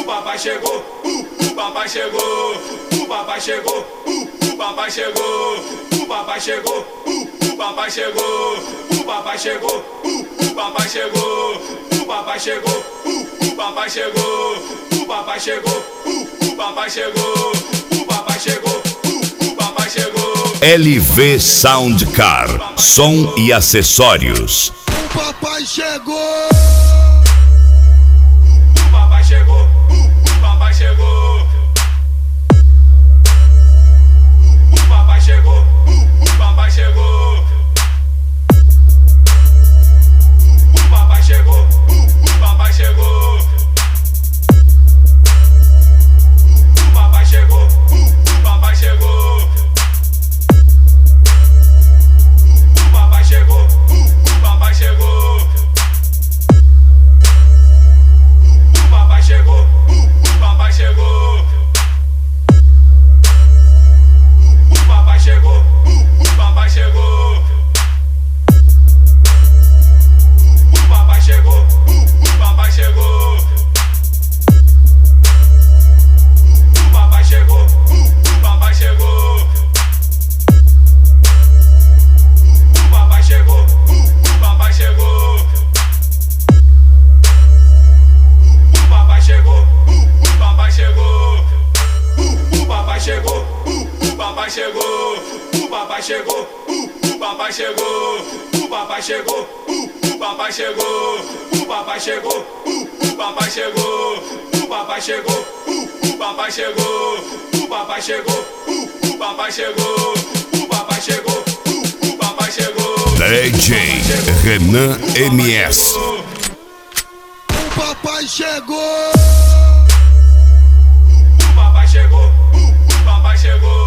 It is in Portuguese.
papai chegou, o papai chegou, o papai chegou, o papai chegou, o papai chegou, o papai chegou, o papai chegou, o papai chegou, o papai chegou, o papai chegou, o papai chegou, o papai chegou, o papai chegou, o papai chegou. LV Soundcar, som e acessórios. O papai chegou. O papai chegou, o papai chegou. O papai chegou, o papai chegou. O papai chegou, o papai chegou. O papai chegou, o papai chegou. O papai chegou, o papai chegou. O papai chegou, o papai chegou. O papai chegou, o papai chegou. O papai chegou, o papai chegou. O papai chegou, o papai chegou. O papai chegou, o papai chegou. O papai chegou, o papai chegou. O papai chegou, o papai chegou. O papai chegou, o papai chegou. O papai chegou, o papai chegou. O papai chegou, o papai chegou. O papai chegou, o papai chegou. O papai chegou, o papai chegou. O papai chegou, o papai chegou. DJ Renan MS. O papai chegou. O papai chegou, o papai chegou.